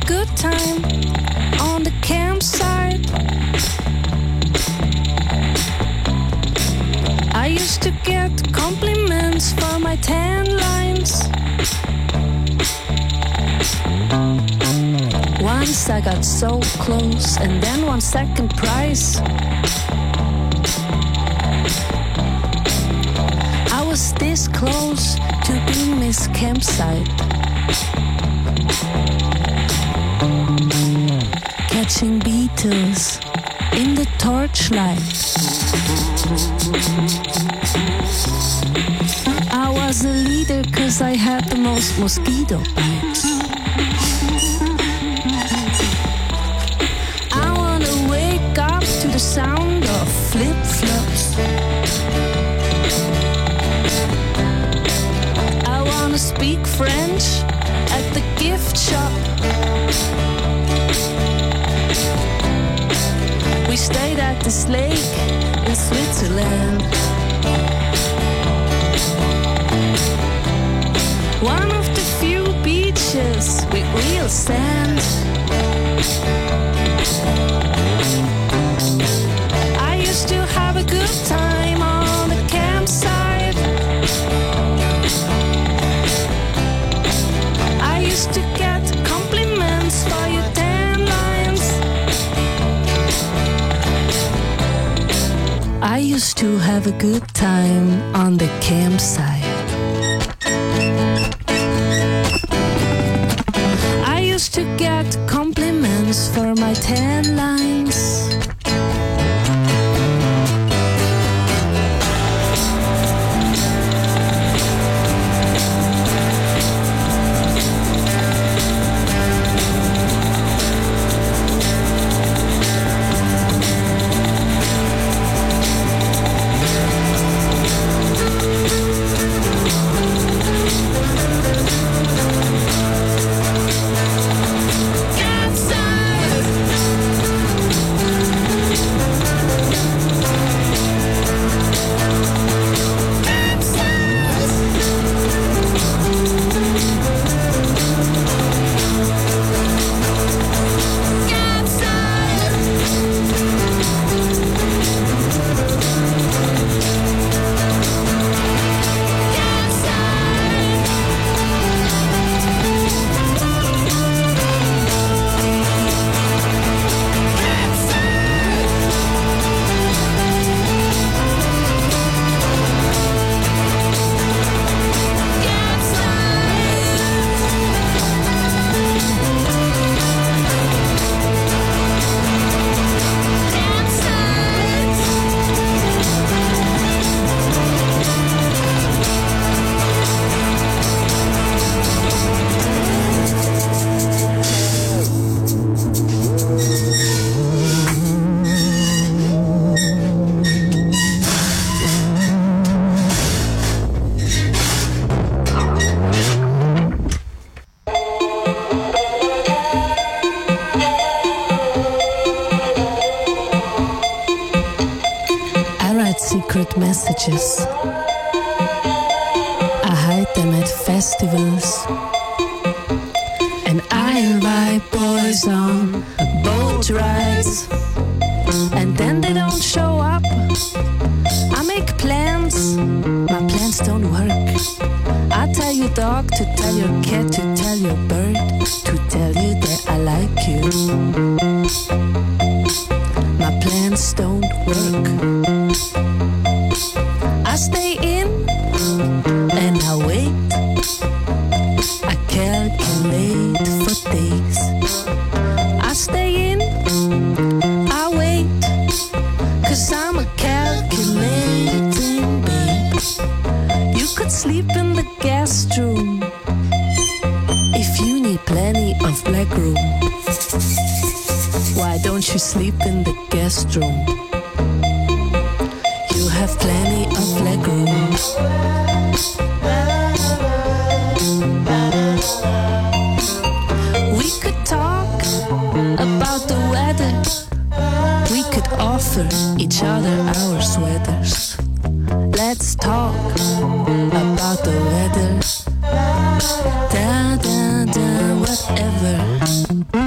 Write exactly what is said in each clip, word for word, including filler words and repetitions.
good time on the campsite. I used to get compliments for my tan lines. Once I got so close and then won second prize. I was this close to being Miss Campsite. Catching beetles in the torchlight. I was a leader cause I had the most mosquito bites. I wanna wake up to the sound of flip-flops. I wanna speak French at the gift shop. We stayed at this lake in Switzerland. One of the few beaches with real sand. I used to have a good time on the campsite. I used to get compliments for your tan lines. I used to have a good time on the campsite. I used to get compliments for my tan lines. Secret messages. I hide them at festivals. And I invite boys on boat rides. And then they don't show up. I make plans. My plans don't work. I tell your dog to tell your cat to tell your bird to tell you that I like you. My plans don't work. I stay in and I wait. I calculate for days. I stay in, I wait, cause I'm a calculating babe. You could sleep in the guest room if you need plenty of leg room. Why don't you sleep in the guest room? You have plenty of leg room. We could talk about the weather. We could offer each other our sweaters. Let's talk about the weather. Da da da, whatever.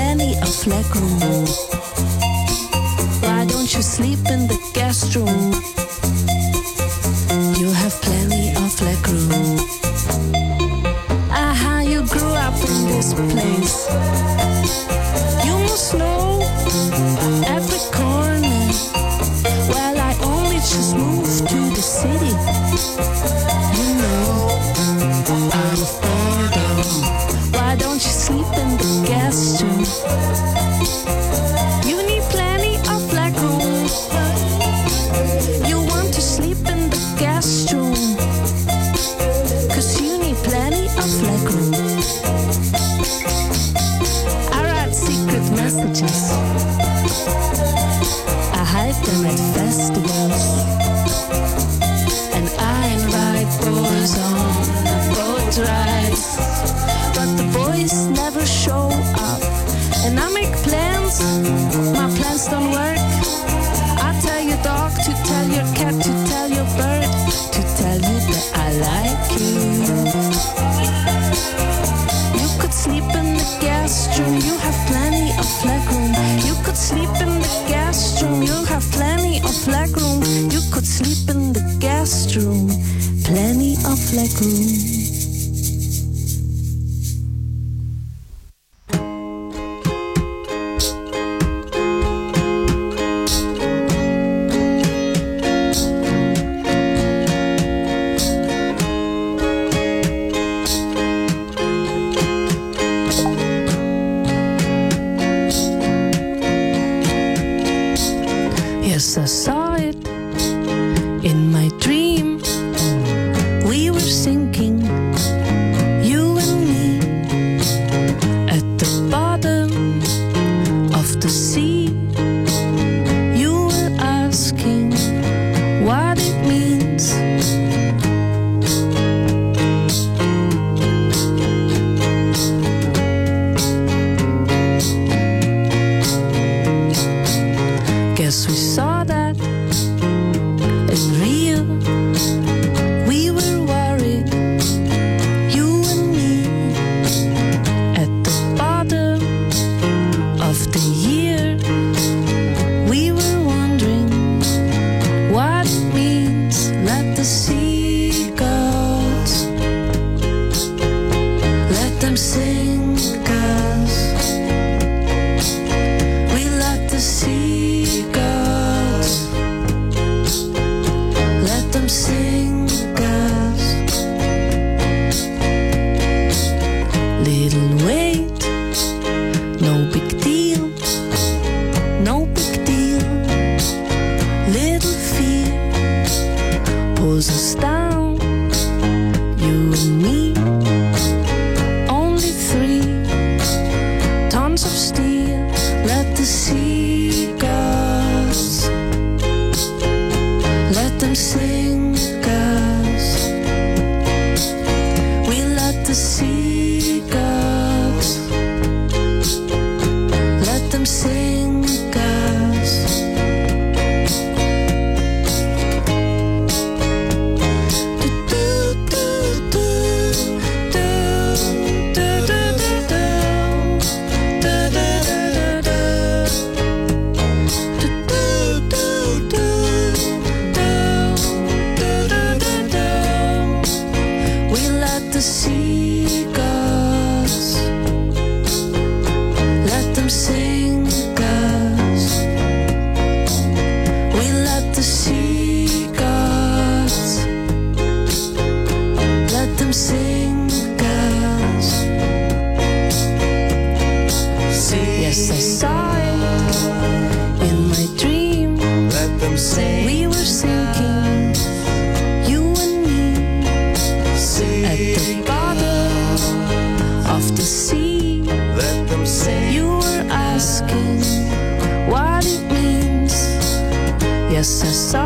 plenty of leg room. Why don't you sleep in the guest room? You have plenty of leg room. Aha, you grew up in this place. You must know every corner. Well, I only just moved to the city. You know, out of boredom. Why don't you sleep in the guest room? You need plenty of leg room. You want to sleep in the guest room, 'cause you need plenty of leg room. I write secret messages. I hide them at festivals. And I invite boys on boat rides. But the boys never show up. And I make plans, my plans don't work. I tell your dog to tell your cat to tell your bird to tell you that I like you. You could sleep in the guest room, you have plenty of leg room. You could sleep in the guest room, you have plenty of leg room. You could sleep in the guest room, plenty of leg room. Yes, I saw it in my dream. We were sinking, you and me, at the bottom of the sea. You were asking what it means. Guess we saw that in real. We were worried, you and me, at the bottom of the year. We were wondering what it means. Let the seagulls, let them sing us. We let the seagulls, let them sing us. Little weight, no big deal, no big deal. Little fear pulls us down, you and me. Only three tons of steel. Let the seagulls, let them sing us. We let the seagulls, let them sing us. We let the seagulls, let them sing us. We let the seagulls, let them sing us. Yes, I saw it in my dream. Let them sing. We were sinking, you and me, at the bottom of the sea. Let them sing. You were asking what it means. Yes, I saw